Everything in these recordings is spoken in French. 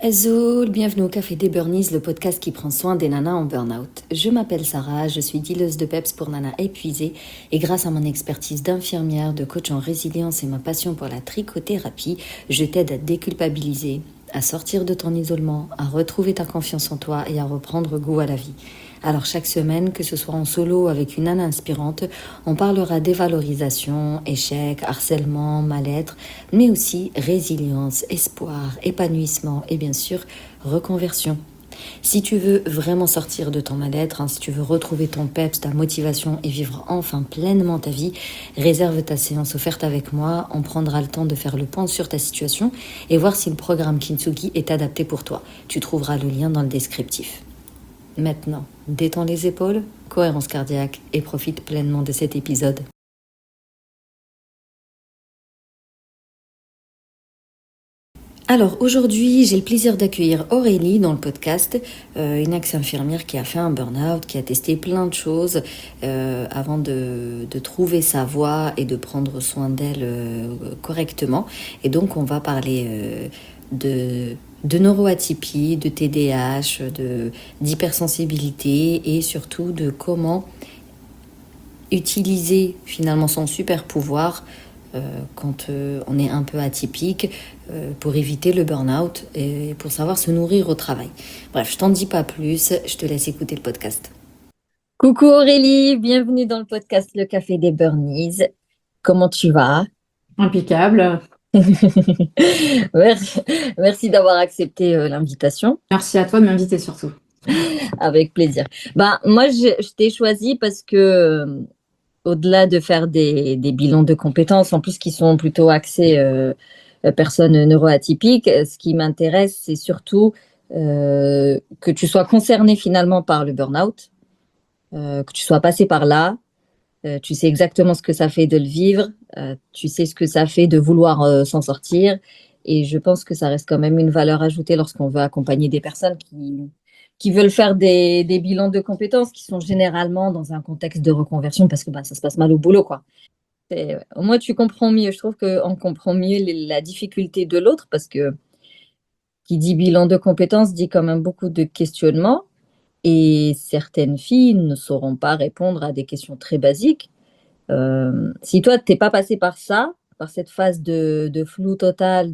Hello, bienvenue au Café des Burnies, le podcast qui prend soin des nanas en burn-out. Je m'appelle Sarah, je suis dealeuse de peps pour nanas épuisées et grâce à mon expertise d'infirmière, de coach en résilience et ma passion pour la trichothérapie, je t'aide à déculpabiliser, à sortir de ton isolement, à retrouver ta confiance en toi et à reprendre goût à la vie. Alors chaque semaine, que ce soit en solo ou avec une nana inspirante, on parlera dévalorisation, échec, harcèlement, mal-être, mais aussi résilience, espoir, épanouissement et bien sûr reconversion. Si tu veux vraiment sortir de ton mal-être, si tu veux retrouver ton peps, ta motivation et vivre enfin pleinement ta vie, réserve ta séance offerte avec moi. On prendra le temps de faire le point sur ta situation et voir si le programme Kintsugi est adapté pour toi. Tu trouveras le lien dans le descriptif. Maintenant, détends les épaules, cohérence cardiaque et profite pleinement de cet épisode. Alors aujourd'hui, j'ai le plaisir d'accueillir Aurélie dans le podcast, une ex-infirmière qui a fait un burn-out, qui a testé plein de choses avant de trouver sa voie et de prendre soin d'elle correctement. Et donc on va parler de neuroatypie, de TDAH, d'hypersensibilité et surtout de comment utiliser finalement son super pouvoir quand on est un peu atypique pour éviter le burn-out et pour savoir se nourrir au travail. Bref, je t'en dis pas plus, je te laisse écouter le podcast. Coucou Aurélie, bienvenue dans le podcast Le Café des Burnies. Comment tu vas? Impeccable. Merci, merci d'avoir accepté l'invitation. Merci à toi de m'inviter surtout. Avec plaisir. Moi, je t'ai choisi parce que au-delà de faire des bilans de compétences, en plus qui sont plutôt axés personnes neuroatypiques, ce qui m'intéresse, c'est surtout que tu sois concerné finalement par le burn-out, que tu sois passé par là, tu sais exactement ce que ça fait de le vivre, tu sais ce que ça fait de vouloir s'en sortir, et je pense que ça reste quand même une valeur ajoutée lorsqu'on veut accompagner des personnes qui veulent faire des bilans de compétences qui sont généralement dans un contexte de reconversion parce que ça se passe mal au boulot, quoi. Au moins, tu comprends mieux. Je trouve qu'on comprend mieux la difficulté de l'autre parce que qui dit bilan de compétences dit quand même beaucoup de questionnements et certaines filles ne sauront pas répondre à des questions très basiques. Si toi, tu n'es pas passé par ça, par cette phase de flou total,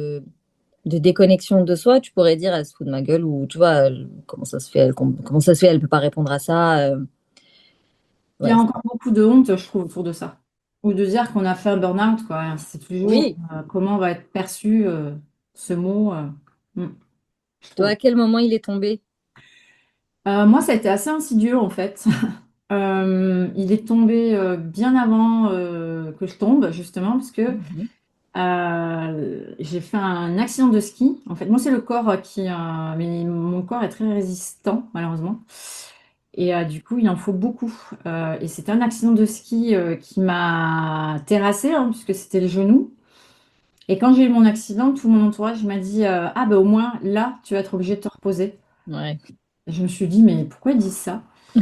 de déconnexion de soi, tu pourrais dire elle se fout de ma gueule ou tu vois, comment ça se fait, comment ça se fait, elle ne peut pas répondre à ça. Il y a Ouais. encore beaucoup de honte, je trouve, autour de ça. Ou de dire qu'on a fait un burn-out, quoi. C'est toujours Oui, comment va être perçu ce mot, hmm, je toi, trouve. à quel moment il est tombé? Moi, ça a été assez insidieux, en fait. Il est tombé bien avant que je tombe, justement, parce que Mhm. j'ai fait un accident de ski. En fait, moi, c'est le corps qui... mais mon corps est très résistant, malheureusement. Et du coup, il en faut beaucoup. Et c'était un accident de ski qui m'a terrassée, hein, puisque c'était le genou. Et quand j'ai eu mon accident, tout mon entourage m'a dit ah, ben au moins, là, tu vas être obligé de te reposer. Ouais. Et je me suis dit mais pourquoi ils disent ça?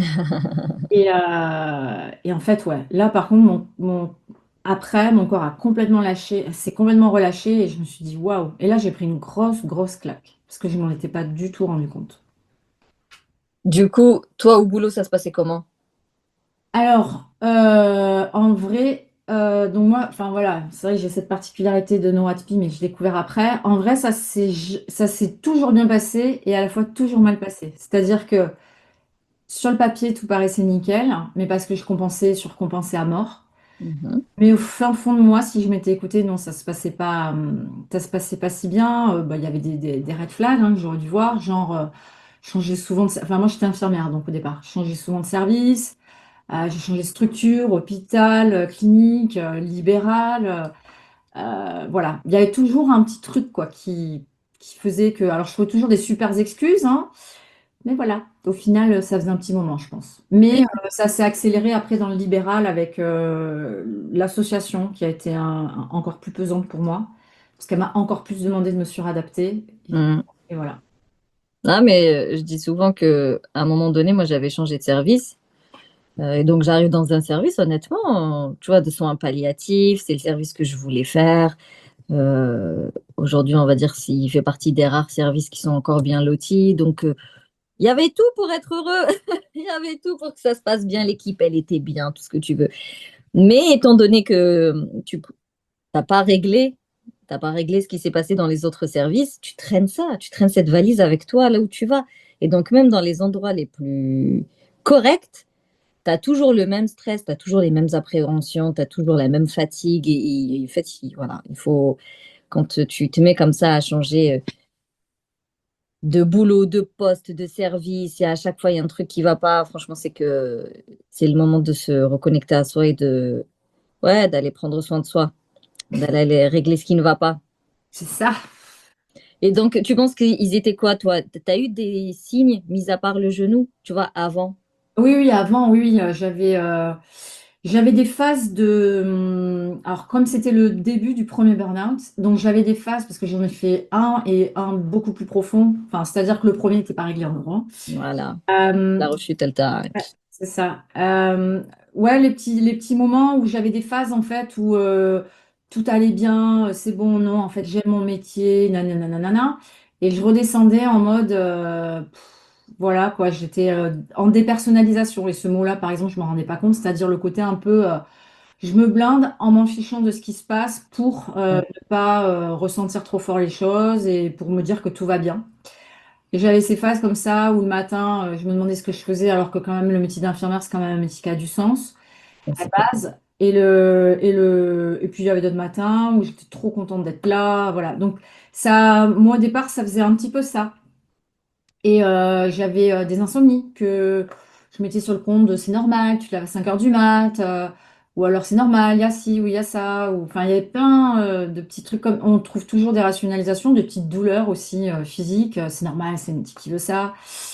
Et en fait, ouais, là, par contre, après, mon corps a complètement lâché, s'est complètement relâché. Et je me suis dit waouh. Et là, j'ai pris une grosse, grosse claque. Parce que je m'en étais pas du tout rendu compte. Du coup, toi, au boulot, ça se passait comment? Alors, en vrai, donc moi, enfin voilà, c'est vrai que j'ai cette particularité de neuroatypie, mais je l'ai découvert après. En vrai, ça s'est toujours bien passé et à la fois toujours mal passé. C'est-à-dire que sur le papier, tout paraissait nickel, mais parce que je compensais, surcompensais à mort. Mhm. Mais au fin fond de moi, si je m'étais écoutée, non, ça se passait pas si bien. Il y avait des red flags que j'aurais dû voir, genre changer souvent enfin moi j'étais infirmière donc au départ, je changeais souvent de service. J'ai changé de structure, hôpital, clinique, libéral. Voilà, il y avait toujours un petit truc quoi qui faisait que. Alors je trouvais toujours des super excuses, hein, mais voilà, au final ça faisait un petit moment, je pense. Mais Et- ça s'est accéléré après dans le libéral avec l'association qui a été encore plus pesante pour moi, parce qu'elle m'a encore plus demandé de me suradapter. Mhm. Et voilà. Ah, mais je dis souvent que à un moment donné, moi, j'avais changé de service. Et donc, j'arrive dans un service, honnêtement, tu vois, de soins palliatifs, c'est le service que je voulais faire. Euh, aujourd'hui, on va dire s'il fait partie des rares services qui sont encore bien lotis. Donc, il y avait tout pour être heureux. Il y avait tout pour que ça se passe bien. L'équipe, elle était bien, tout ce que tu veux. Mais étant donné que tu n'as pas réglé, t'as pas réglé ce qui s'est passé dans les autres services, tu traînes ça, tu traînes cette valise avec toi là où tu vas. Et donc, même dans les endroits les plus corrects, tu as toujours le même stress, tu as toujours les mêmes appréhensions, tu as toujours la même fatigue. Et en fait, voilà, il faut, quand tu te mets comme ça à changer de boulot, de poste, de service, et à chaque fois il y a un truc qui va pas, franchement, c'est que c'est le moment de se reconnecter à soi et ouais, d'aller prendre soin de soi, d'aller régler ce qui ne va pas. C'est ça. Et donc, tu penses qu'ils étaient quoi, toi? Tu as eu des signes, mis à part le genou, tu vois, avant? Oui, oui, avant, oui, oui, j'avais des phases de... Alors, comme c'était le début du premier burn-out, donc j'avais des phases, parce que j'en ai fait un et un beaucoup plus profond. Enfin, c'est-à-dire que le premier n'était pas réglé en gros. Voilà, Euh, la rechute, elle t'a... ouais, c'est ça. Ouais, les petits moments où j'avais des phases, en fait, où tout allait bien, c'est bon, non, en fait, j'aime mon métier, nanana, nanana. Et je redescendais en mode... voilà, quoi, j'étais en dépersonnalisation. Et ce mot-là, par exemple, je ne m'en rendais pas compte, c'est-à-dire le côté un peu, je me blinde en m'en fichant de ce qui se passe pour Mm. ne pas ressentir trop fort les choses et pour me dire que tout va bien. Et j'avais ces phases comme ça où le matin, je me demandais ce que je faisais, alors que quand même, le métier d'infirmière, c'est quand même un métier qui a du sens à C'est la clair. base. Et puis, il y avait d'autres matins où j'étais trop contente d'être là. Voilà. Donc, ça, moi, au départ, ça faisait un petit peu ça. Et j'avais des insomnies que je mettais sur le compte de c'est normal, tu te lèves à 5 heures du mat, ou alors c'est normal, il y a ci ou il y a ça. Ou, enfin, il y avait plein de petits trucs comme on trouve toujours des rationalisations, de petites douleurs aussi physiques. C'est normal, c'est une petite qui veut ça.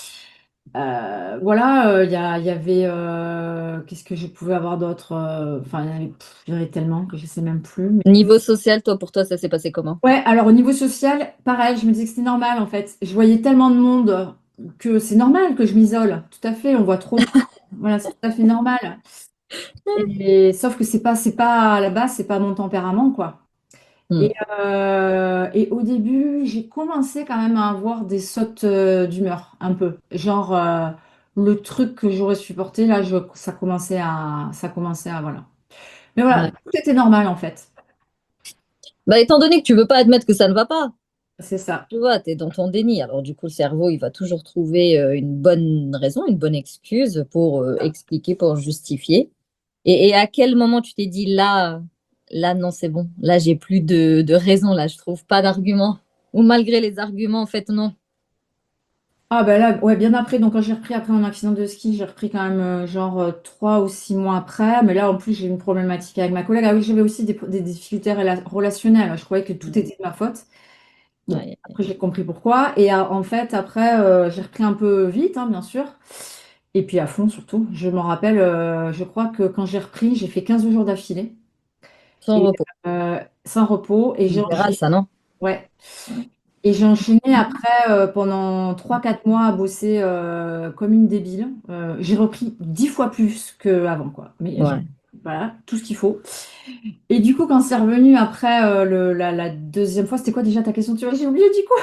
Voilà, il y avait qu'est-ce que je pouvais avoir d'autre enfin, il y en avait tellement que je sais même plus. Niveau social, toi, pour toi, ça s'est passé comment? Ouais, alors au niveau social, pareil, je me disais que c'était normal en fait. Je voyais tellement de monde que c'est normal que je m'isole. Tout à fait, on voit trop de... Voilà, c'est tout à fait normal. Et, sauf que c'est pas à la base, c'est pas mon tempérament, quoi. Et, Mm. et au début, j'ai commencé quand même à avoir des sautes d'humeur, un peu. Genre, le truc que j'aurais supporté, là, ça commençait à, voilà. Mais voilà, Ouais. tout était normal en fait. Bah, étant donné que tu veux pas admettre que ça ne va pas, C'est ça. tu vois, tu es dans ton déni. Alors, du coup, le cerveau, il va toujours trouver une bonne raison, une bonne excuse pour expliquer, pour justifier. Et à quel moment tu t'es dit là, non, c'est bon. Là, j'ai plus de raison. Là, je trouve pas d'argument. Ou malgré les arguments, en fait, non. Ah ben là, ouais, bien après, donc quand j'ai repris après mon accident de ski, j'ai repris quand même genre 3 ou 6 mois après. Mais là, en plus, j'ai eu une problématique avec ma collègue. Ah oui, j'avais aussi des difficultés relationnelles. Je croyais que tout Mm. était de ma faute. Bon, Ouais. après, j'ai compris pourquoi. Et en fait, après, j'ai repris un peu vite, hein, bien sûr. Et puis à fond, surtout. Je m'en rappelle, je crois que quand j'ai repris, j'ai fait 15 jours d'affilée. Sans Et repos. sans repos. Et j'ai Libéral, enchaîné. ça, non? Ouais. Et j'ai enchaîné après pendant 3 4 mois à bosser comme une débile. J'ai repris 10 fois plus qu'avant, quoi. Mais Ouais. voilà, tout ce qu'il faut. Et du coup, quand c'est revenu après la deuxième fois, c'était quoi déjà ta question? Tu vois, j'ai oublié du coup.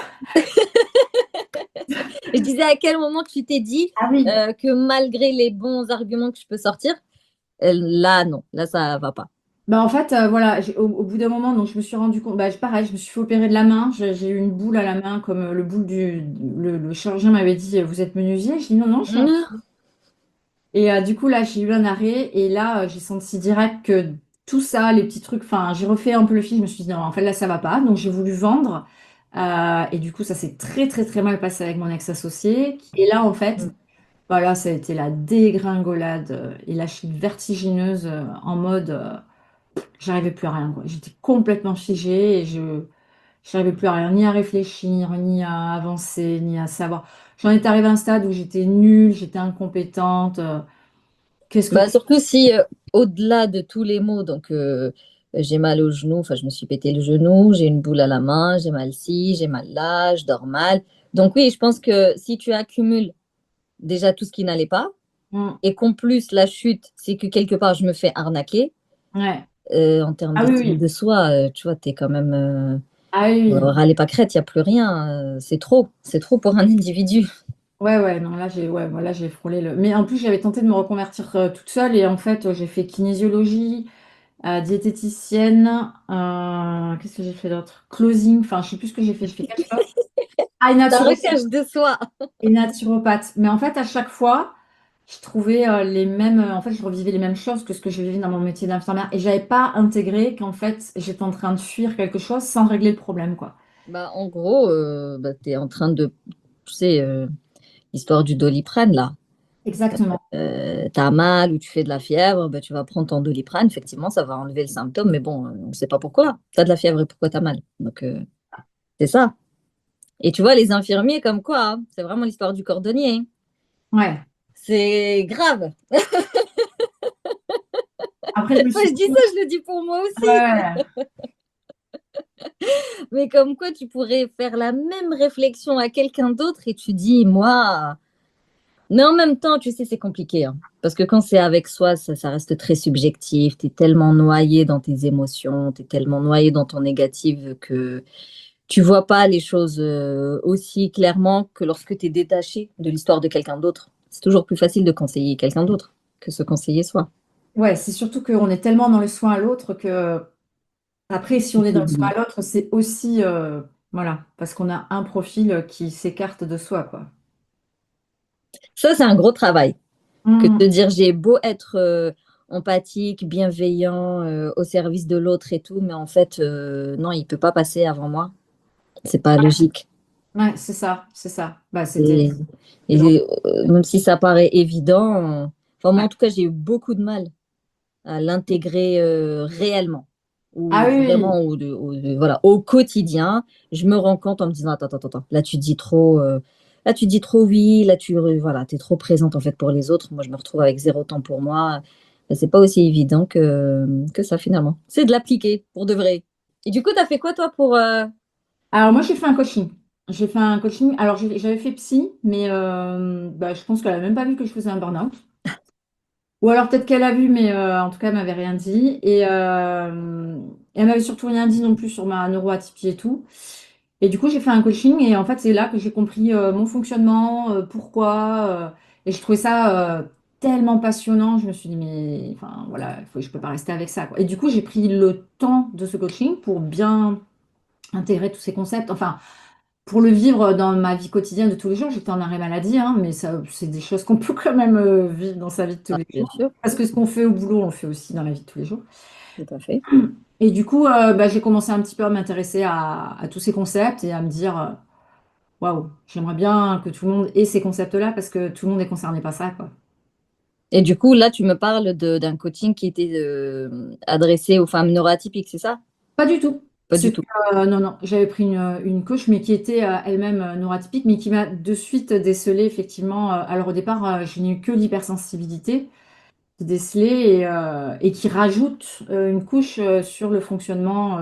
Je disais à quel moment tu t'es dit Ah oui. que malgré les bons arguments que je peux sortir, là, non. Là, ça va pas. Bah en fait, voilà, au bout d'un moment, donc je me suis rendu compte, bah, pareil, je me suis fait opérer de la main. J'ai eu une boule à la main, comme le boule le chirurgien m'avait dit, vous êtes menuisier? Je dis non, non, je suis un... Mm. Et du coup, là, j'ai eu un arrêt et là, j'ai senti direct que tout ça, les petits trucs, enfin, j'ai refait un peu le fil, je me suis dit, non, en fait, là, ça va pas. Donc, j'ai voulu vendre. Et du coup, ça s'est très, très, très mal passé avec mon ex-associé. Et là, en fait, voilà, ça a été la dégringolade et la chute vertigineuse en mode, j'arrivais plus à rien, quoi. J'étais complètement figée et j'arrivais plus à rien, ni à réfléchir, ni à avancer, ni à savoir. J'en étais arrivée à un stade où j'étais nulle, j'étais incompétente. Qu'est-ce que Bah, surtout si, au-delà de tous les maux, donc j'ai mal au genou, enfin, je me suis pété le genou, j'ai une boule à la main, j'ai mal ci, j'ai mal là, je dors mal. Donc, oui, je pense que si tu accumules déjà tout ce qui n'allait pas, Mm. et qu'en plus, la chute, c'est que quelque part, je me fais arnaquer, Ouais. en termes Ah oui, d'estime oui. de soi, tu vois, t'es quand même. Ah oui, oui. Râler pas crête, il n'y a plus rien. C'est trop pour un individu. Ouais, ouais, non, là, j'ai frôlé le. Mais en plus, j'avais tenté de me reconvertir toute seule et en fait, j'ai fait kinésiologie, diététicienne, qu'est-ce que j'ai fait d'autre? Closing, enfin, je sais plus ce que j'ai fait. J'ai fait quatre choses. Ah, Ça recherche de soi. et naturopathe. Mais en fait, à chaque fois, je trouvais les mêmes. En fait, je revivais les mêmes choses que ce que je vivais dans mon métier d'infirmière et j'avais pas intégré qu'en fait, j'étais en train de fuir quelque chose sans régler le problème, quoi. Bah, en gros, tu es en train de, tu sais, l'histoire du Doliprane, là. Exactement. T'as mal ou tu fais de la fièvre, bah, tu vas prendre ton Doliprane. Effectivement, ça va enlever le symptôme, mais bon, on ne sait pas pourquoi. Tu as de la fièvre et pourquoi tu as mal. Donc, c'est ça. Et tu vois, les infirmiers, comme quoi, hein, c'est vraiment l'histoire du cordonnier, hein. Ouais. C'est grave. Après, je me Moi, suis je dis dit, ça, je le dis pour moi aussi. ouais. Mais comme quoi, tu pourrais faire la même réflexion à quelqu'un d'autre et tu dis, moi. Mais en même temps, tu sais, c'est compliqué, hein. Parce que quand c'est avec soi, ça reste très subjectif. Tu es tellement noyé dans tes émotions, tu es tellement noyé dans ton négatif que tu vois pas les choses aussi clairement que lorsque tu es détaché de l'histoire de quelqu'un d'autre. C'est toujours plus facile de conseiller quelqu'un d'autre que se conseiller soi. Ouais, c'est surtout qu'on est tellement dans le soin à l'autre que après, si on est dans le soin à l'autre, c'est aussi voilà, parce qu'on a un profil qui s'écarte de soi, quoi. Ça, c'est un gros travail. Que de Mm. dire j'ai beau être empathique, bienveillant, au service de l'autre et tout, mais en fait, non, il peut pas passer avant moi. C'est pas logique. Ouais, c'est ça, c'est ça. Bah, Et, c'est drôle. même si ça paraît évident, enfin moi Ouais. en tout cas, j'ai eu beaucoup de mal à l'intégrer réellement. Ah Ou oui, oui. vraiment voilà, au quotidien, je me rends compte en me disant attends, attends, attends, là tu dis trop. Là, tu dis trop oui, là, voilà, t'es trop présente en fait pour les autres. Moi, je me retrouve avec zéro temps pour moi. Ben, c'est pas aussi évident que ça finalement. C'est de l'appliquer pour de vrai. Et du coup, t'as fait quoi toi pour... Alors moi, j'ai fait un coaching. J'ai fait un coaching. Alors j'avais fait psy, mais bah, je pense qu'elle a même pas vu que je faisais un burn-out. Ou alors peut-être qu'elle a vu, mais en tout cas, elle m'avait rien dit. Et elle m'avait surtout rien dit non plus sur ma neuroatypie et tout. Et du coup, j'ai fait un coaching et en fait, c'est là que j'ai compris mon fonctionnement, pourquoi. Et je trouvais ça tellement passionnant. Je me suis dit, mais enfin voilà, je peux pas rester avec ça, quoi. Et du coup, j'ai pris le temps de ce coaching pour bien intégrer tous ces concepts. Enfin, pour le vivre dans ma vie quotidienne de tous les jours, j'étais en arrêt maladie, hein, mais ça, c'est des choses qu'on peut quand même vivre dans sa vie de tous Ah, les bien jours. sûr, Parce que ce qu'on fait au boulot, on le fait aussi dans la vie de tous les jours. tout à fait. Et du coup, bah, j'ai commencé un petit peu à m'intéresser à tous ces concepts et à me dire, waouh, j'aimerais bien que tout le monde ait ces concepts-là parce que tout le monde est concerné par ça, quoi. Et du coup, là, tu me parles d'un coaching qui était adressé aux femmes neuroatypiques, c'est ça? Pas du tout. Pas du tout. Non, non, j'avais pris une coach, mais qui était elle-même neuroatypique, mais qui m'a de suite décelé, effectivement. Alors au départ, je n'ai eu que l'hypersensibilité. Décelé et qui rajoute une couche sur le fonctionnement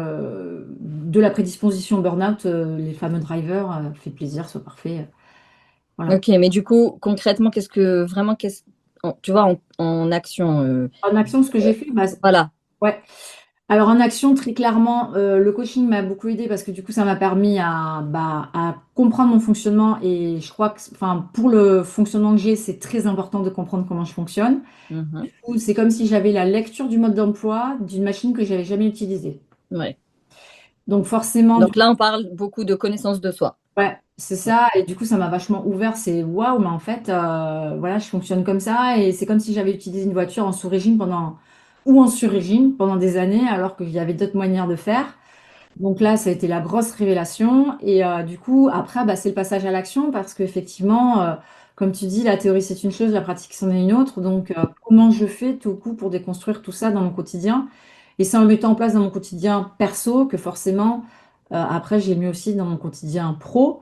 de la prédisposition au burn-out, les fameux drivers, fait plaisir, soit parfait. Voilà. Ok, mais du coup, concrètement, qu'est-ce que vraiment, tu vois, en action, En action, ce que j'ai fait, bah, voilà. ouais. Alors en action, très clairement, le coaching m'a beaucoup aidé parce que du coup, ça m'a permis à comprendre mon fonctionnement et je crois que, enfin, pour le fonctionnement que j'ai, c'est très important de comprendre comment je fonctionne. Mhm. Ou c'est comme si j'avais la lecture du mode d'emploi d'une machine que j'avais jamais utilisée. Ouais. Donc forcément, Donc là, on parle beaucoup de connaissance de soi. ouais, c'est ça. Et du coup, ça m'a vachement ouvert. C'est waouh, mais en fait, voilà, je fonctionne comme ça. Et c'est comme si j'avais utilisé une voiture en sous-régime ou en sur-régime pendant des années, alors qu'il y avait d'autres manières de faire. Donc là, ça a été la grosse révélation. Et du coup, après, bah, c'est le passage à l'action parce qu'effectivement, comme tu dis, la théorie, c'est une chose, la pratique, c'en est une autre. Donc, comment je fais tout coup pour déconstruire tout ça dans mon quotidien? Et c'est en le mettant en place dans mon quotidien perso que forcément, après, j'ai mis aussi dans mon quotidien pro.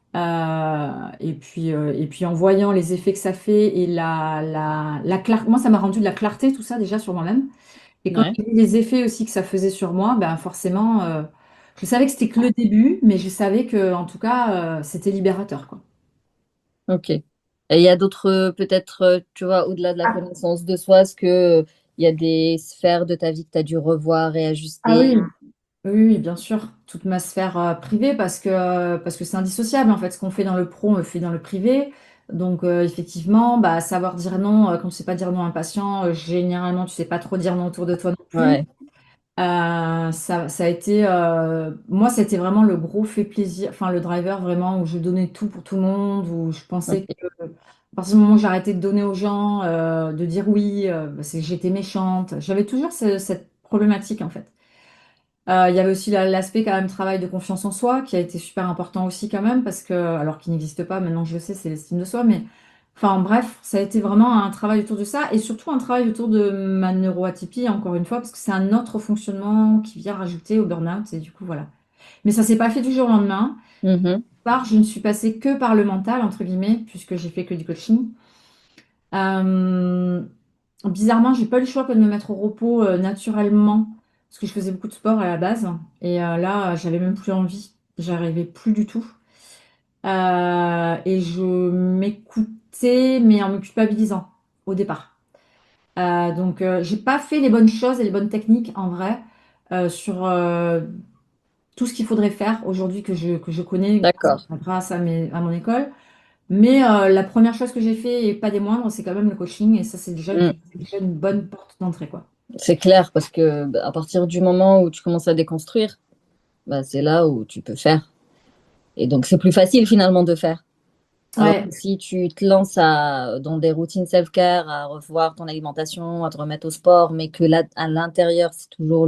Et puis en voyant les effets que ça fait et la clarté, moi ça m'a rendu de la clarté tout ça déjà sur moi-même. Et quand Ouais. j'ai vu les effets aussi que ça faisait sur moi, ben forcément, je savais que c'était que le début, mais je savais que en tout cas c'était libérateur quoi. Ok. Et il y a d'autres, peut-être, tu vois, au-delà de la Ah, connaissance de soi, est-ce que il y a des sphères de ta vie que tu as dû revoir et ah ajuster? oui. Oui, oui, bien sûr, toute ma sphère privée parce que c'est indissociable en fait. Ce qu'on fait dans le pro, on le fait dans le privé. Donc effectivement, bah, savoir dire non quand tu sais pas dire non à un patient, généralement tu sais pas trop dire non autour de toi non plus. Ouais, Ça a été, moi, c'était vraiment le gros fait plaisir, enfin le driver vraiment où je donnais tout pour tout le monde, où je pensais ok. que à partir du moment où j'arrêtais de donner aux gens, de dire oui, bah, c'est que j'étais méchante. J'avais toujours cette problématique en fait. Il y avait aussi l'aspect quand même travail de confiance en soi qui a été super important aussi quand même parce que, alors qu'il n'existe pas, maintenant je le sais, c'est l'estime de soi, mais enfin bref, ça a été vraiment un travail autour de ça et surtout un travail autour de ma neuroatypie, encore une fois, parce que c'est un autre fonctionnement qui vient rajouter au burn-out et du coup voilà. Mais ça s'est pas fait du jour au lendemain. Mhm. Je ne suis passée que par le mental, entre guillemets, puisque j'ai fait que du coaching. Euh, Bizarrement, j'ai pas eu le choix que de me mettre au repos naturellement, parce que je faisais beaucoup de sport à la base. Et là, j'avais même plus envie. J'arrivais plus du tout. Et je m'écoutais, mais en me culpabilisant au départ. J'ai pas fait les bonnes choses et les bonnes techniques en vrai sur tout ce qu'il faudrait faire aujourd'hui que je connais D'accord. grâce à mon école. Mais la première chose que j'ai fait, et pas des moindres, c'est quand même le coaching. Et ça, Mm. c'est déjà une bonne porte d'entrée, quoi. C'est clair parce que bah, à partir du moment où tu commences à déconstruire, bah, c'est là où tu peux faire. Et donc, c'est plus facile finalement de faire. Alors que Ouais, si tu te lances dans des routines self-care, à revoir ton alimentation, à te remettre au sport, mais que là, à l'intérieur, c'est toujours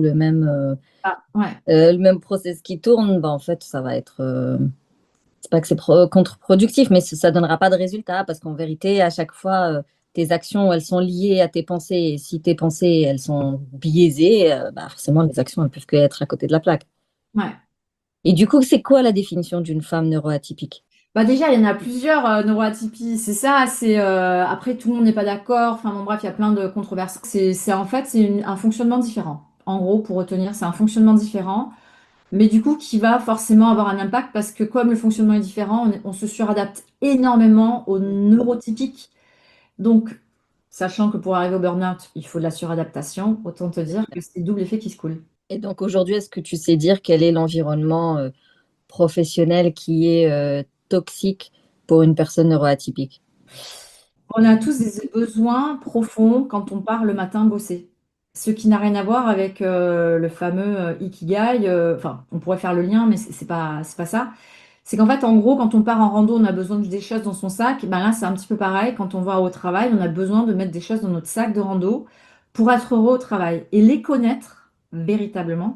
ouais, le même process qui tourne, bah, en fait, ça va être, c'est pas que c'est contre-productif, mais ça donnera pas de résultat parce qu'en vérité, à chaque fois, tes actions, elles sont liées à tes pensées. Et si tes pensées, elles sont biaisées, bah, forcément, les actions, elles peuvent que être à côté de la plaque. ouais. Et du coup, c'est quoi la définition d'une femme neuroatypique? Bah déjà, il y en a plusieurs neuroatypies. C'est ça, c'est après tout le monde n'est pas d'accord. Enfin bon, bref, il y a plein de controverses. C'est en fait un fonctionnement différent. En gros, pour retenir, c'est un fonctionnement différent, mais du coup qui va forcément avoir un impact parce que comme le fonctionnement est différent, on se suradapte énormément aux neurotypiques. Donc, sachant que pour arriver au burn-out, il faut de la suradaptation, autant te dire que c'est le double effet qui se coule. Et donc aujourd'hui, est-ce que tu sais dire quel est l'environnement professionnel qui est toxique pour une personne neuroatypique? On a tous des besoins profonds quand on part le matin bosser. Ce qui n'a rien à voir avec le fameux Ikigai. Enfin, on pourrait faire le lien, mais c'est pas ça. C'est qu'en fait, en gros, quand on part en rando, on a besoin de des choses dans son sac. Ben là, c'est un petit peu pareil. Quand on va au travail, on a besoin de mettre des choses dans notre sac de rando pour être heureux au travail. Et les connaître véritablement,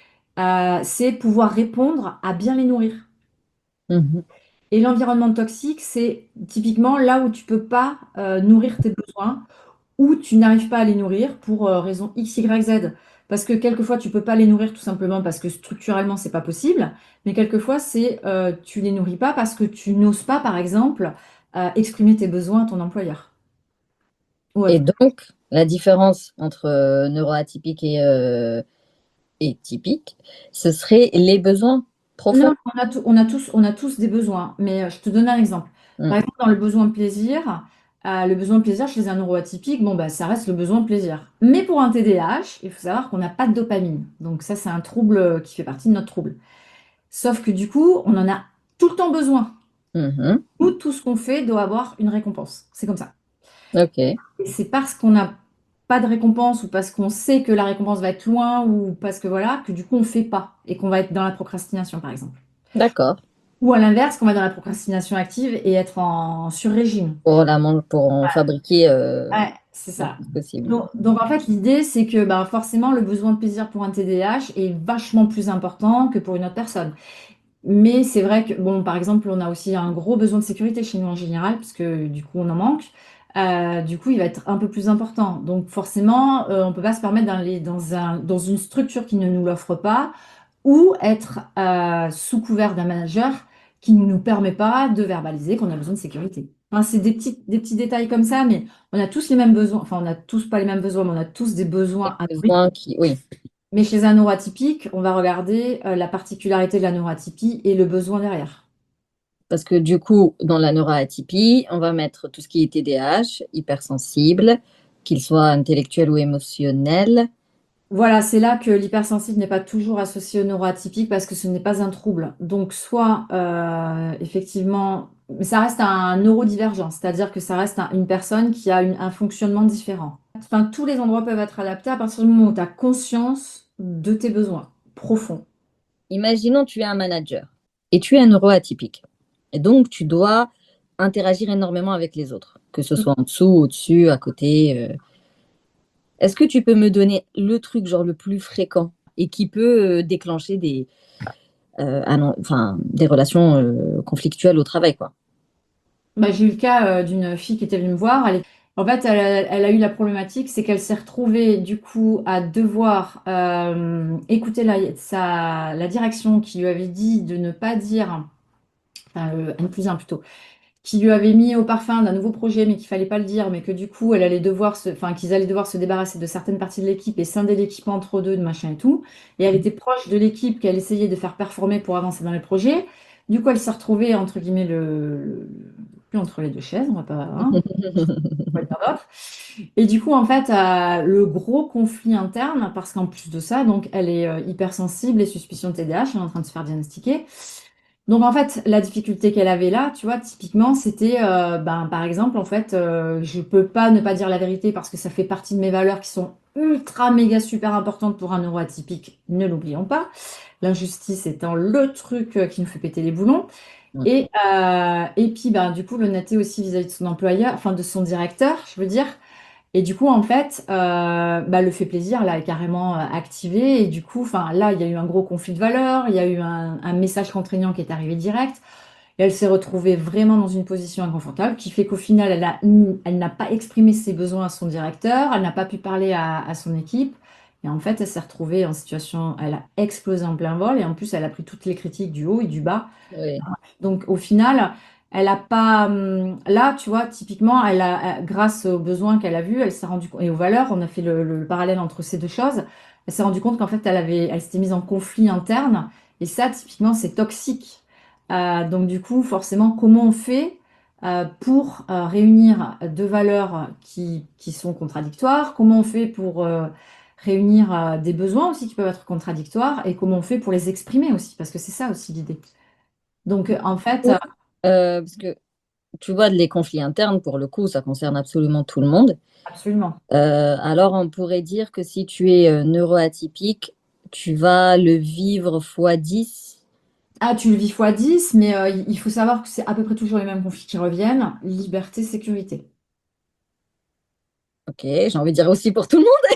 c'est pouvoir répondre à bien les nourrir. Mhm. Et l'environnement toxique, c'est typiquement là où tu peux pas nourrir tes besoins, ou tu n'arrives pas à les nourrir pour raison X, Y, Z. Parce que quelquefois, tu peux pas les nourrir tout simplement parce que structurellement, c'est pas possible. Mais quelquefois, c'est tu les nourris pas parce que tu n'oses pas, par exemple, exprimer tes besoins à ton employeur. Ou à Et ton- donc, la différence entre neuroatypique et typique, ce serait les besoins profonds. Non, on a tous des besoins. Mais je te donne un exemple. Par Mm. exemple, dans le besoin de plaisir chez un neuroatypique, bon, bah, ça reste le besoin de plaisir. Mais pour un TDAH, il faut savoir qu'on n'a pas de dopamine. Donc ça, c'est un trouble qui fait partie de notre trouble. Sauf que du coup, on en a tout le temps besoin. Mhm. Nous, tout ce qu'on fait doit avoir une récompense. C'est comme ça. Ok, Et c'est parce qu'on n'a pas de récompense ou parce qu'on sait que la récompense va être loin ou parce que voilà, que du coup, on ne fait pas et qu'on va être dans la procrastination, par exemple. d'accord. Ou à l'inverse, qu'on va dans la procrastination active et être en sur-régime. Pour en fabriquer Ouais, c'est le ça. plus possible. Donc, en fait, l'idée, c'est que bah, forcément, le besoin de plaisir pour un TDAH est vachement plus important que pour une autre personne. Mais c'est vrai que, bon, par exemple, on a aussi un gros besoin de sécurité chez nous en général, parce que du coup, on en manque. Du coup, il va être un peu plus important. Donc, forcément, on ne peut pas se permettre d'aller dans une structure qui ne nous l'offre pas ou être sous couvert d'un manager qui ne nous permet pas de verbaliser qu'on a besoin de sécurité. Enfin, c'est des petits détails comme ça, mais on a tous les mêmes besoins. Enfin, on n'a tous pas les mêmes besoins, mais on a tous des besoins à nourrir. Besoins qui, oui, Mais chez un neuroatypique, on va regarder la particularité de la neuroatypie et le besoin derrière. parce que du coup, dans la neuroatypie, on va mettre tout ce qui est TDAH, hypersensible, qu'il soit intellectuel ou émotionnel, Voilà, c'est là que l'hypersensible n'est pas toujours associé au neuroatypique parce que ce n'est pas un trouble. Donc, soit effectivement, mais ça reste un neurodivergent, c'est-à-dire que ça reste une personne qui a un fonctionnement différent. Enfin, tous les endroits peuvent être adaptés à partir du moment où tu as conscience de tes besoins profonds. Imaginons tu es un manager et tu es un neuroatypique. Et donc, tu dois interagir énormément avec les autres, que ce soit en dessous, au-dessus, à côté. Est-ce que tu peux me donner le truc genre le plus fréquent et qui peut déclencher enfin, des relations conflictuelles au travail, quoi? Bah, j'ai eu le cas d'une fille qui était venue me voir. En fait, elle a eu la problématique, c'est qu'elle s'est retrouvée du coup à devoir écouter la direction qui lui avait dit de ne pas dire, enfin le N+1 plutôt, qui lui avait mis au parfum d'un nouveau projet, mais qu'il fallait pas le dire, mais que du coup, enfin, qu'ils allaient devoir se débarrasser de certaines parties de l'équipe et scinder l'équipe entre deux, de machin et tout. Et elle était proche de l'équipe qu'elle essayait de faire performer pour avancer dans les projets. Du coup, elle s'est retrouvée entre guillemets plus entre les deux chaises, on va pas, hein, on va dire d'autre. Et du coup, en fait, le gros conflit interne, parce qu'en plus de ça, donc elle est hypersensible et suspicion de TDAH, elle est en train de se faire diagnostiquer. Donc en fait, la difficulté qu'elle avait là, tu vois, typiquement, c'était, ben, par exemple, en fait, je peux pas ne pas dire la vérité parce que ça fait partie de mes valeurs qui sont ultra méga super importantes pour un neuroatypique, ne l'oublions pas. L'injustice étant le truc qui nous fait péter les boulons. Et puis, ben, du coup, l'honnêteté aussi vis-à-vis de son employeur, enfin de son directeur, je veux dire. Et du coup, en fait, bah, le fait plaisir, là, est carrément activé. Et du coup, enfin, là, il y a eu un gros conflit de valeurs. Il y a eu un message contraignant qui est arrivé direct. Et elle s'est retrouvée vraiment dans une position inconfortable qui fait qu'au final, elle n'a pas exprimé ses besoins à son directeur. Elle n'a pas pu parler à son équipe. Et en fait, elle s'est retrouvée en situation, elle a explosé en plein vol. Et en plus, elle a pris toutes les critiques du haut et du bas. Oui, Donc au final, elle a pas là, tu vois, typiquement, grâce aux besoins qu'elle a vus, elle s'est rendue et aux valeurs, on a fait le parallèle entre ces deux choses. Elle s'est rendue compte qu'en fait, elle s'était mise en conflit interne et ça, typiquement, c'est toxique. Donc du coup, forcément, comment on fait pour réunir deux valeurs qui sont contradictoires? Comment on fait pour réunir des besoins aussi qui peuvent être contradictoires et comment on fait pour les exprimer aussi? Parce que c'est ça aussi l'idée. Donc, en fait, parce que tu vois, les conflits internes, pour le coup, ça concerne absolument tout le monde. absolument. Alors, on pourrait dire que si tu es neuroatypique, tu vas le vivre fois 10. Ah, tu le vis fois 10, mais il faut savoir que c'est à peu près toujours les mêmes conflits qui reviennent. Liberté, sécurité. Ok, j'ai envie de dire aussi pour tout le monde.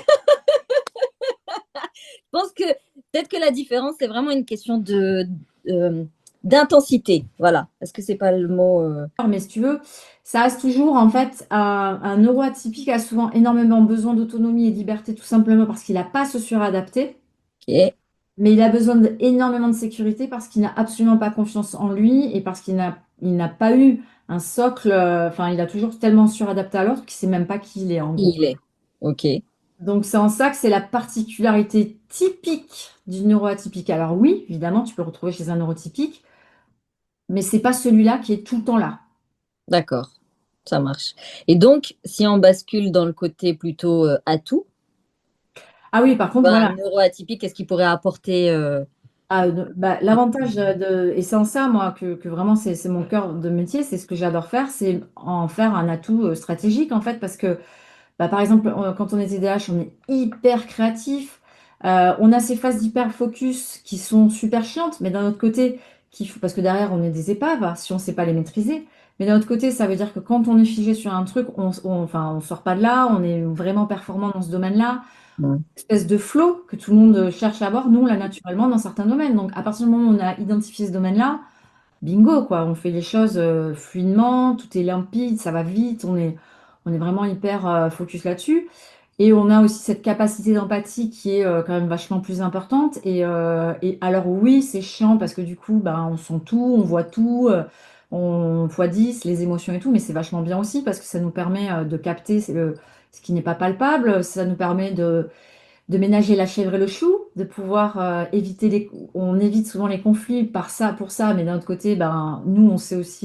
Je pense que peut-être que la différence, c'est vraiment une question euh, d'intensité. Voilà. Est-ce que c'est pas le mot Mais si tu veux, ça reste toujours, en fait, un neuroatypique a souvent énormément besoin d'autonomie et de liberté, tout simplement parce qu'il n'a pas se suradapter. ok, Mais il a besoin énormément de sécurité parce qu'il n'a absolument pas confiance en lui et parce il n'a pas eu un socle, enfin, il a toujours tellement suradapté à l'autre qu'il sait même pas qui il est, en gros. il est. Ok, Donc c'est en ça que c'est la particularité typique du neuroatypique. Alors oui, évidemment, tu peux le retrouver chez un neurotypique, mais c'est pas celui-là qui est tout le temps là. d'accord. Ça marche. Et donc, si on bascule dans le côté plutôt atout, Ah oui, par contre, un voilà. neuroatypique, qu'est-ce qu'il pourrait apporter Bah, l'avantage et c'est en ça, moi, que vraiment c'est mon cœur de métier, c'est ce que j'adore faire, c'est en faire un atout stratégique, en fait, parce que bah, par exemple, quand on est TDAH, on est hyper créatif. On a ces phases d'hyper focus qui sont super chiantes, mais d'un autre côté, parce que derrière, on est des épaves si on ne sait pas les maîtriser. Mais d'un autre côté, ça veut dire que quand on est figé sur un truc, enfin, on sort pas de là, on est vraiment performant dans ce domaine-là. Ouais. Espèce de flow que tout le monde cherche à avoir, nous, là, naturellement, dans certains domaines. Donc, à partir du moment où on a identifié ce domaine-là, bingo, quoi. On fait les choses fluidement, tout est limpide, ça va vite, on est vraiment hyper focus là-dessus. Et on a aussi cette capacité d'empathie qui est quand même vachement plus importante. Et alors oui, c'est chiant parce que du coup, ben, on sent tout, on voit tout, on fois 10 les émotions et tout, mais c'est vachement bien aussi parce que ça nous permet de capter ce qui n'est pas palpable, ça nous permet de ménager la chèvre et le chou, de pouvoir éviter on évite souvent les conflits par ça, pour ça, mais d'un autre côté, ben, nous, on sait aussi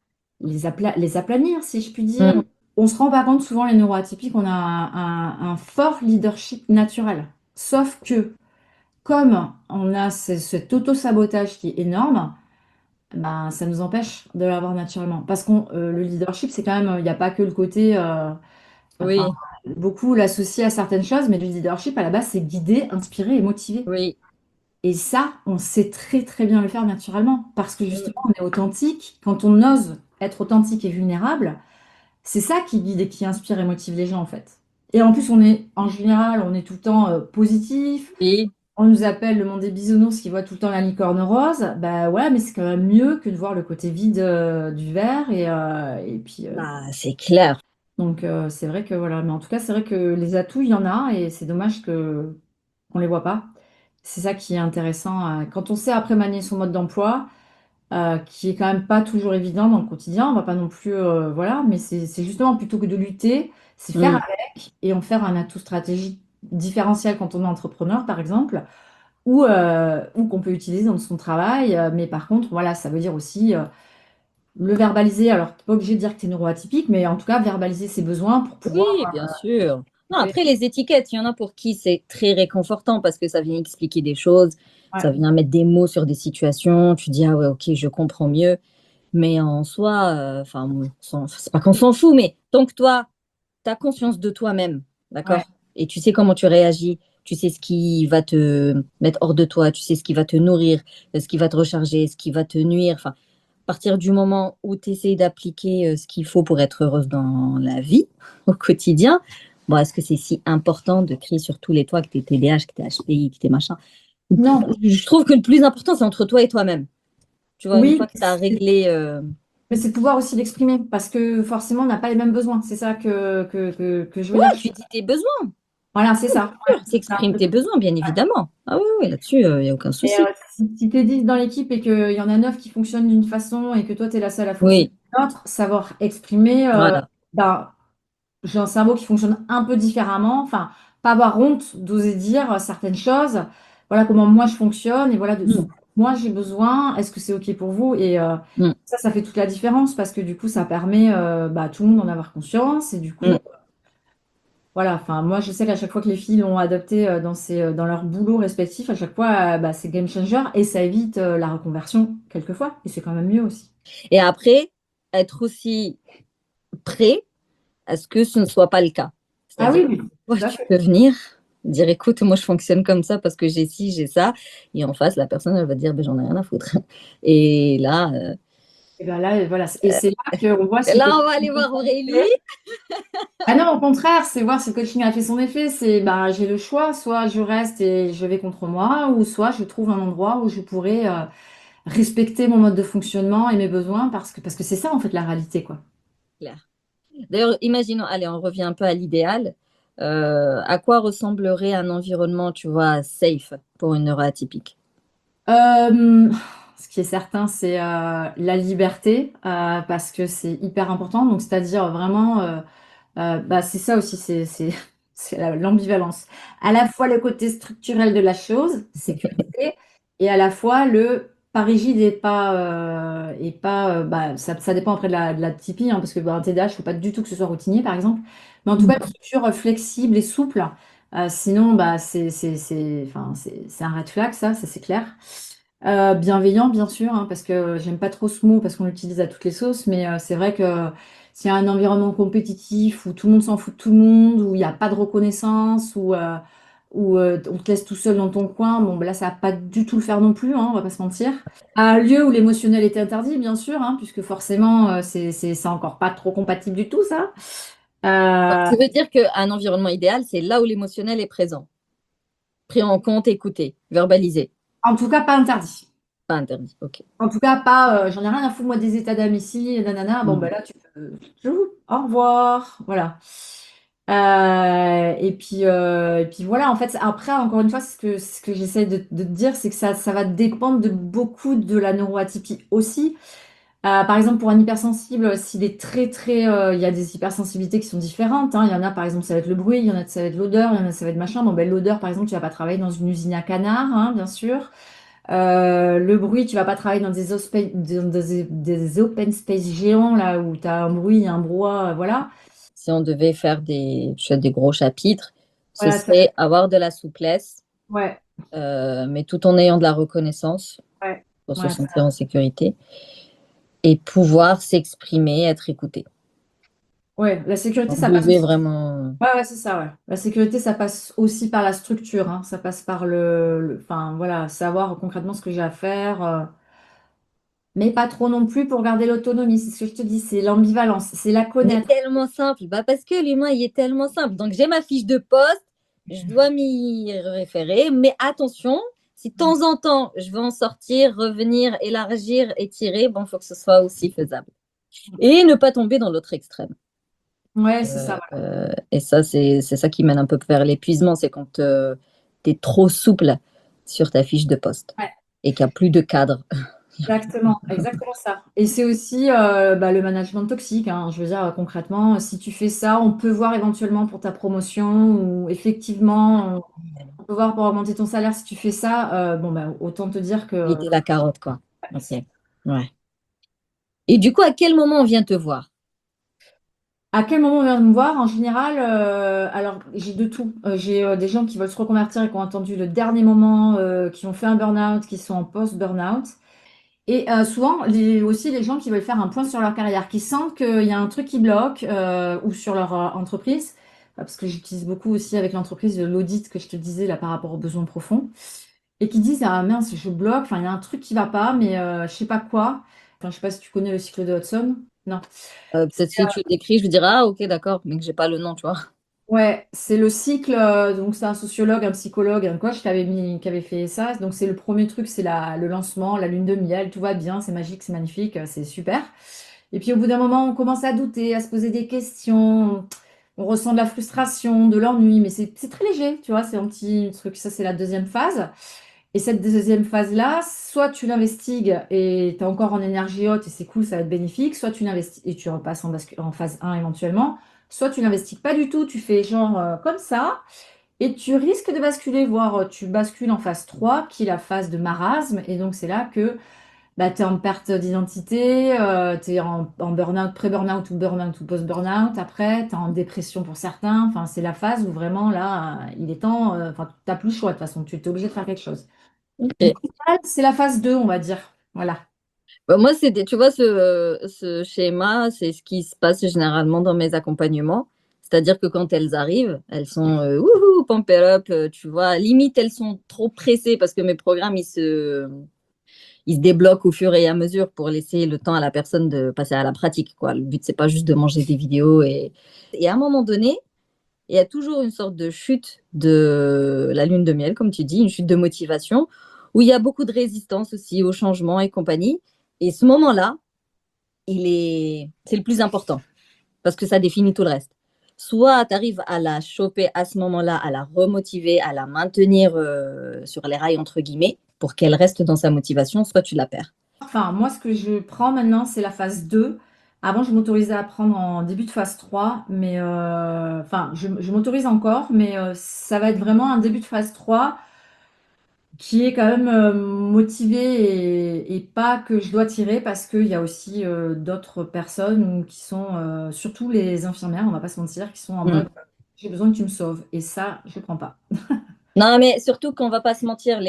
les aplanir, si je puis dire. Mm. On se rend pas compte, souvent, les neuroatypiques, on a un fort leadership naturel. Sauf que, comme on a cet auto-sabotage qui est énorme, ben, ça nous empêche de l'avoir naturellement. Parce que le leadership, c'est quand même, il n'y a pas que le côté, enfin, Oui, beaucoup l'associent à certaines choses, mais le leadership, à la base, c'est guider, inspirer et motiver. oui. Et ça, on sait très très bien le faire naturellement, parce que Mm. justement, on est authentique. Quand on ose être authentique et vulnérable, c'est ça qui guide et qui inspire et motive les gens, en fait. Et en plus, on est, en général, on est tout le temps positif. Oui, On nous appelle le monde des bisounours qui voit tout le temps la licorne rose. Bah ouais, mais c'est quand même mieux que de voir le côté vide du verre. Et puis, bah, c'est clair. donc, c'est vrai que voilà. Mais en tout cas, c'est vrai que les atouts, il y en a et c'est dommage que qu'on les voit pas. C'est ça qui est intéressant. Quand on sait après manier son mode d'emploi, qui est quand même pas toujours évident dans le quotidien, on va pas non plus, voilà, mais c'est justement plutôt que de lutter, c'est faire Mm. avec et en faire un atout stratégique différentiel quand on est entrepreneur, par exemple, ou qu'on peut utiliser dans son travail. Mais par contre, voilà, ça veut dire aussi le verbaliser. Alors, t'es pas obligé de dire que tu es neuroatypique, mais en tout cas, verbaliser ses besoins pour pouvoir Oui, bien sûr. Non, trouver. après, les étiquettes, il y en a pour qui c'est très réconfortant parce que ça vient expliquer des choses, Ouais. ça vient mettre des mots sur des situations. Tu dis, ah ouais, ok, je comprends mieux. Mais en soi, enfin, c'est pas qu'on s'en fout, mais tant que toi, tu as conscience de toi-même, Ouais. d'accord? Et tu sais comment tu réagis, tu sais ce qui va te mettre hors de toi, tu sais ce qui va te nourrir, ce qui va te recharger, ce qui va te nuire. Enfin, à partir du moment où tu essaies d'appliquer ce qu'il faut pour être heureuse dans la vie, au quotidien, bon, est-ce que c'est si important de crier sur tous les toits que tu es TDAH, que tu es HPI, que tu es machin? Non, Je trouve que le plus important, c'est entre toi et toi-même. Tu vois, une fois oui, que tu as réglé. mais c'est de pouvoir aussi l'exprimer parce que forcément, on n'a pas les mêmes besoins. C'est ça que je veux Ouais, dire. tu dis tes besoins. Voilà, c'est ça. Ouais, Tu c'est ça. exprimes tes besoins, bien évidemment. Ah oui, oui, là-dessus, il n'y a aucun Et souci. si t'es 10 dans l'équipe et qu'il y en a 9 qui fonctionnent d'une façon et que toi, tu es la seule à fonctionner Oui, d'une autre, savoir exprimer, voilà. ben, j'ai un cerveau qui fonctionne un peu différemment. Enfin, pas avoir honte d'oser dire certaines choses. Voilà comment moi je fonctionne et voilà de ce que Mm, moi j'ai besoin. Est-ce que c'est OK pour vous? Et mm, ça fait toute la différence parce que du coup, ça permet bah, à tout le monde d'en avoir conscience. Et du coup, mm. voilà, enfin, moi je sais qu'à chaque fois que les filles l'ont adopté dans leur boulot respectif, à chaque fois, bah, c'est game changer et ça évite la reconversion quelquefois. Et c'est quand même mieux aussi. Et après, être aussi prêt à ce que ce ne soit pas le cas. Ah C'est-à-dire, oui, oui, ouais, tout à tu fait. peux venir dire, écoute, moi je fonctionne comme ça parce que j'ai ci, j'ai ça. Et en face, la personne, elle va te dire, ben, j'en ai rien à foutre. Et là, Et ben là, voilà. Et c'est là qu'on voit si le là, coaching on va a aller fait voir son Aurélie. effet. Ah non, au contraire, c'est voir si le coaching a fait son effet. C'est bah, j'ai le choix, soit je reste et je vais contre moi, ou soit je trouve un endroit où je pourrais respecter mon mode de fonctionnement et mes besoins, parce que c'est ça en fait la réalité, quoi. Claire. D'ailleurs, imaginons, allez, on revient un peu à l'idéal. À quoi ressemblerait un environnement, tu vois, safe pour une neuroatypique? Euh, Ce qui est certain, c'est la liberté, parce que c'est hyper important. Donc, c'est-à-dire vraiment, bah, c'est ça aussi, c'est l'ambivalence. À la fois le côté structurel de la chose, sécurité, et à la fois le pas rigide et pas bah, ça dépend après de la typie, hein, parce que bah, un TDAH, il ne faut pas du tout que ce soit routinier, par exemple. Mais en tout cas, une structure flexible et souple. Sinon, bah, enfin, c'est un red flag, ça c'est clair. Bienveillant, bien sûr, hein, parce que j'aime pas trop ce mot parce qu'on l'utilise à toutes les sauces, mais c'est vrai que s'il y a un environnement compétitif où tout le monde s'en fout de tout le monde, où il n'y a pas de reconnaissance, où on te laisse tout seul dans ton coin, bon, ben là, ça va pas du tout le faire non plus, hein, on va pas se mentir. Un lieu où l'émotionnel était interdit, bien sûr, hein, puisque forcément, c'est encore pas trop compatible du tout, ça. Donc, Euh, ça veut dire qu'un environnement idéal, c'est là où l'émotionnel est présent, pris en compte, écouté, verbalisé, En tout cas, pas interdit. pas interdit. Ok. En tout cas, pas, j'en ai rien à foutre, moi, des états d'âme ici, et nanana. Bon, ben Mm. là, tu peux. Au revoir. Voilà. Et puis voilà, en fait, après, encore une fois, ce que j'essaie de te dire, c'est que ça va dépendre de beaucoup de la neuroatypie aussi. Par exemple, pour un hypersensible, s'il est très, très. Il y a des hypersensibilités qui sont différentes, hein. Il y en a, par exemple, ça va être le bruit, il y en a, ça va être l'odeur, il y en a, ça va être machin. Bon, ben, l'odeur, par exemple, tu vas pas travailler dans une usine à canard, hein, bien sûr. Le bruit, tu vas pas travailler dans des open space géants là où tu as un bruit, un brouhaha, voilà. Si on devait faire des gros chapitres, Ce Voilà, serait avoir de la souplesse, ouais, mais tout en ayant de la reconnaissance ouais, pour se ouais, sentir en sécurité et pouvoir s'exprimer, être écouté. ouais. La sécurité, Donc, ça passe doser aussi. vraiment. Ouais, ouais, c'est ça, ouais. La sécurité, ça passe aussi par la structure, hein. Ça passe par enfin, voilà, savoir concrètement ce que j'ai à faire, mais pas trop non plus pour garder l'autonomie. C'est ce que je te dis, c'est l'ambivalence, c'est la Mais connaître. tellement simple, bah parce que l'humain, il est tellement simple. Donc, j'ai ma fiche de poste, je dois m'y référer, mais attention, si de temps en temps, je veux en sortir, revenir, élargir, étirer, bon, il faut que ce soit aussi faisable. Et ne pas tomber dans l'autre extrême. Ouais, c'est ça, voilà. Et ça, c'est ça qui mène un peu vers l'épuisement, c'est quand tu es trop souple sur ta fiche de poste Ouais. et qu'il n'y a plus de cadre. Exactement, exactement ça. Et c'est aussi bah, le management toxique, hein. Je veux dire, concrètement, si tu fais ça, on peut voir éventuellement pour ta promotion ou effectivement, on peut voir pour augmenter ton salaire si tu fais ça. Bon, bah, autant te dire que Éviter la carotte, quoi. Ok. Ouais. Et du coup, à quel moment on vient te voir? à quel moment on vient de me voir? En général, alors j'ai de tout. J'ai des gens qui veulent se reconvertir et qui ont attendu le dernier moment, qui ont fait un burn-out, qui sont en post-burn-out. Et souvent, aussi les gens qui veulent faire un point sur leur carrière, qui sentent qu'il y a un truc qui bloque ou sur leur entreprise, parce que j'utilise beaucoup aussi avec l'entreprise l'audit que je te disais là par rapport aux besoins profonds, et qui disent, ah mince, je bloque, enfin il y a un truc qui va pas, mais je sais pas quoi. Enfin, je sais pas si tu connais le cycle de Hudson. Non. Peut-être si tu le décris, je me dirais, ah, ok, d'accord, mais que j'ai pas le nom, tu vois. Ouais, c'est le cycle, donc c'est un sociologue, un psychologue, un coach qui avait fait ça. Donc c'est le premier truc, c'est le lancement, la lune de miel, tout va bien, c'est magique, c'est magnifique, c'est super. Et puis au bout d'un moment, on commence à douter, à se poser des questions, on ressent de la frustration, de l'ennui, mais c'est très léger, tu vois, c'est un petit truc, ça c'est la deuxième phase. Et cette deuxième phase-là, soit tu l'investigues et tu es encore en énergie haute et c'est cool, ça va être bénéfique, soit tu l'investigues et tu repasses en phase un éventuellement, soit tu l'investigues pas du tout, tu fais genre comme ça et tu risques de basculer, voire tu bascules en phase 3 qui est la phase de marasme. Et donc c'est là que bah, tu es en perte d'identité, tu es en burn-out, pré-burn-out ou post-burn-out, après tu es en dépression pour certains, enfin c'est la phase où vraiment là, il est temps, enfin tu n'as plus le choix de toute façon, tu es obligé de faire quelque chose. Donc, Ok. c'est la phase 2 on va dire. Voilà. Bah, moi, tu vois, ce schéma, c'est ce qui se passe généralement dans mes accompagnements. C'est-à-dire que quand elles arrivent, elles sont wouhou, pump it up, tu vois. Limite, elles sont trop pressées parce que mes programmes, ils se débloquent au fur et à mesure pour laisser le temps à la personne de passer à la pratique, quoi. Le but, c'est pas juste de manger des vidéos. Et à un moment donné, il y a toujours une sorte de chute de la lune de miel, comme tu dis, une chute de motivation, où il y a beaucoup de résistance aussi au changement et compagnie. Et ce moment-là, c'est le plus important parce que ça définit tout le reste. Soit tu arrives à la choper à ce moment-là, à la remotiver, à la maintenir sur les rails, entre guillemets, pour qu'elle reste dans sa motivation, soit tu la perds. Enfin, moi, ce que je prends maintenant, c'est la phase 2. Avant, je m'autorisais à prendre en début de phase 3, mais enfin, je m'autorise encore, mais ça va être vraiment un début de phase 3 qui est quand même motivé et pas que je dois tirer parce qu'il y a aussi d'autres personnes qui sont, surtout les infirmières, on va pas se mentir, qui sont en Mm. mode j'ai besoin que tu me sauves. Et ça, je prends pas. Non, mais surtout qu'on va pas se mentir,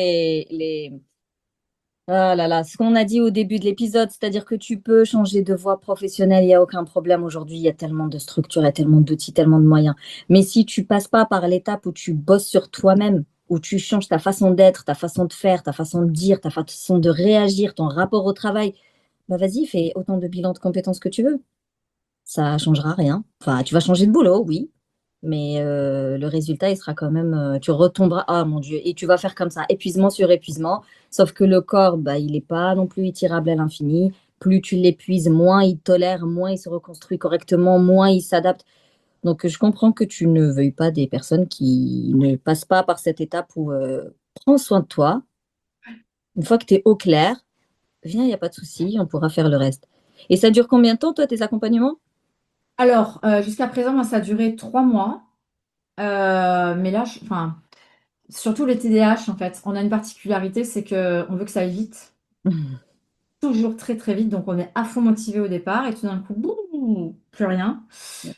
ah là là, ce qu'on a dit au début de l'épisode, c'est-à-dire que tu peux changer de voie professionnelle, il n'y a aucun problème. Aujourd'hui, il y a tellement de structures, il y a tellement d'outils, tellement de moyens. Mais si tu passes pas par l'étape où tu bosses sur toi-même, où tu changes ta façon d'être, ta façon de faire, ta façon de dire, ta façon de réagir, ton rapport au travail, bah vas-y, fais autant de bilans de compétences que tu veux. Ça changera rien. Enfin, tu vas changer de boulot, oui, mais le résultat, il sera quand même, tu retomberas, ah mon Dieu, et tu vas faire comme ça, épuisement sur épuisement, sauf que le corps, bah, il n'est pas non plus étirable à l'infini. Plus tu l'épuises, moins il tolère, moins il se reconstruit correctement, moins il s'adapte. Donc, je comprends que tu ne veuilles pas des personnes qui ne passent pas par cette étape où prends soin de toi. Une fois que tu es au clair, viens, il n'y a pas de souci, on pourra faire le reste. Et ça dure combien de temps, toi, tes accompagnements? Alors, jusqu'à présent, moi, ça a duré 3 mois. Mais là, enfin, surtout les TDAH, en fait, on a une particularité, c'est qu'on veut que ça aille vite, toujours très très vite, donc on est à fond motivé au départ, et tout d'un coup, boum, plus rien.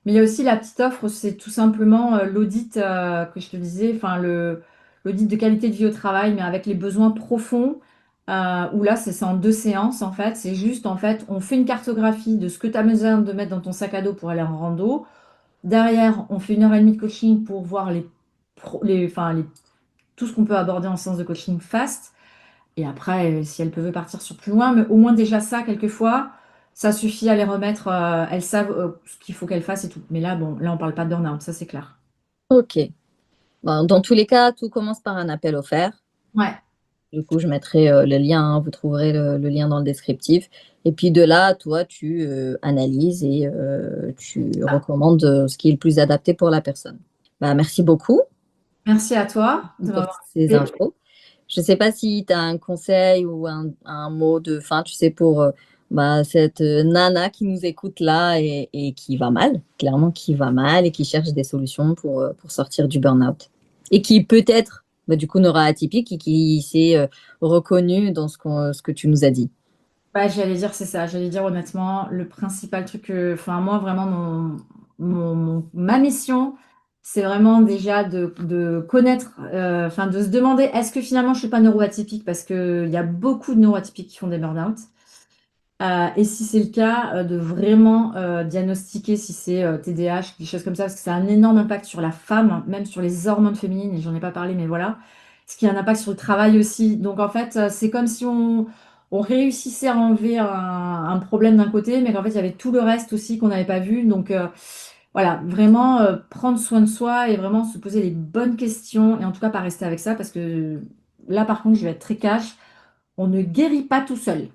Mais il y a aussi la petite offre, c'est tout simplement l'audit que je te disais, enfin l'audit de qualité de vie au travail, mais avec les besoins profonds, où là c'est en 2 séances en fait. C'est juste en fait, on fait une cartographie de ce que tu as besoin de mettre dans ton sac à dos pour aller en rando. Derrière, on fait 1 heure et demie de coaching pour voir tout ce qu'on peut aborder en séance de coaching fast. Et après, si elles peuvent partir sur plus loin, mais au moins déjà ça, quelquefois, ça suffit à les remettre. Elles savent ce qu'il faut qu'elles fassent et tout. Mais là, bon, là, on parle pas de burn-out, ça c'est clair. Ok. Bon, dans tous les cas, tout commence par un appel offert. Ouais, Du coup, je mettrai le lien, hein, vous trouverez le lien dans le descriptif. Et puis de là, toi, tu analyses et tu recommandes ce qui est le plus adapté pour la personne. Bah, merci beaucoup merci à toi de pour m'avoir toutes ces écouté. infos. Je ne sais pas si tu as un conseil ou un mot de fin, tu sais, pour bah, cette nana qui nous écoute là et qui va mal, clairement qui va mal et qui cherche des solutions pour sortir du burn-out. Et qui peut-être, bah, du coup, neuro-atypique et qui s'est reconnue dans ce que tu nous as dit. Bah, j'allais dire, c'est ça. J'allais dire honnêtement, le principal truc enfin, moi, vraiment, ma mission, c'est vraiment déjà de connaître, enfin, de se demander, est-ce que finalement, je suis pas neuroatypique? Parce qu'il y a beaucoup de neuroatypiques qui font des burn-out. Et si c'est le cas, de vraiment diagnostiquer si c'est TDAH, des choses comme ça, parce que ça a un énorme impact sur la femme, hein, même sur les hormones féminines, et j'en ai pas parlé, mais voilà. Ce qui a un impact sur le travail aussi. Donc en fait, c'est comme si on réussissait à enlever un problème d'un côté, mais qu'en fait, il y avait tout le reste aussi qu'on n'avait pas vu. Donc voilà, vraiment prendre soin de soi et vraiment se poser les bonnes questions, et en tout cas pas rester avec ça, parce que là, par contre, je vais être très cash, on ne guérit pas tout seul.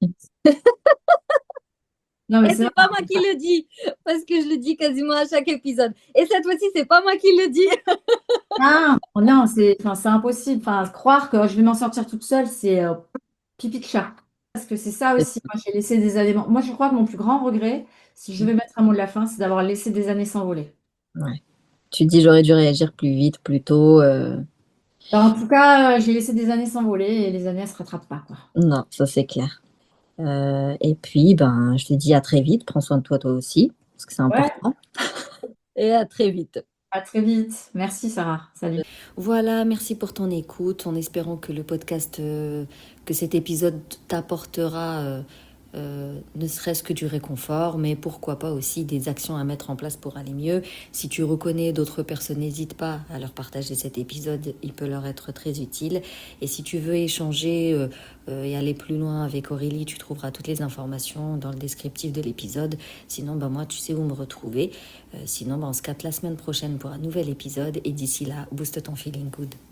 Non, mais Et c'est c'est vrai. pas moi qui le dis, parce que je le dis quasiment à chaque épisode. Et cette fois-ci, c'est pas moi qui le dis. Ah, oh non, enfin, c'est impossible. Enfin, croire que je vais m'en sortir toute seule, c'est pipi de chat. Parce que c'est ça aussi. Moi, j'ai laissé des années. Moi, je crois que mon plus grand regret, si je vais mettre un mot de la fin, c'est d'avoir laissé des années s'envoler. Ouais. Tu dis j'aurais dû réagir plus vite, plus tôt. Alors, en tout cas, j'ai laissé des années s'envoler et les années, elles se rattrapent pas, quoi. Non, ça c'est clair. Et puis, ben, je te dis à très vite. Prends soin de toi, toi aussi, parce que c'est Ouais, important. Et à très vite. à très vite. Merci, Sarah. Salut. Voilà, merci pour ton écoute, en espérant que le podcast, que cet épisode t'apportera ne serait-ce que du réconfort, mais pourquoi pas aussi des actions à mettre en place pour aller mieux. Si tu reconnais d'autres personnes, n'hésite pas à leur partager cet épisode, il peut leur être très utile. Et si tu veux échanger et aller plus loin avec Aurélie, tu trouveras toutes les informations dans le descriptif de l'épisode. Sinon, ben moi, tu sais où me retrouver. Sinon, ben on se capte la semaine prochaine pour un nouvel épisode. Et d'ici là, booste ton feeling good.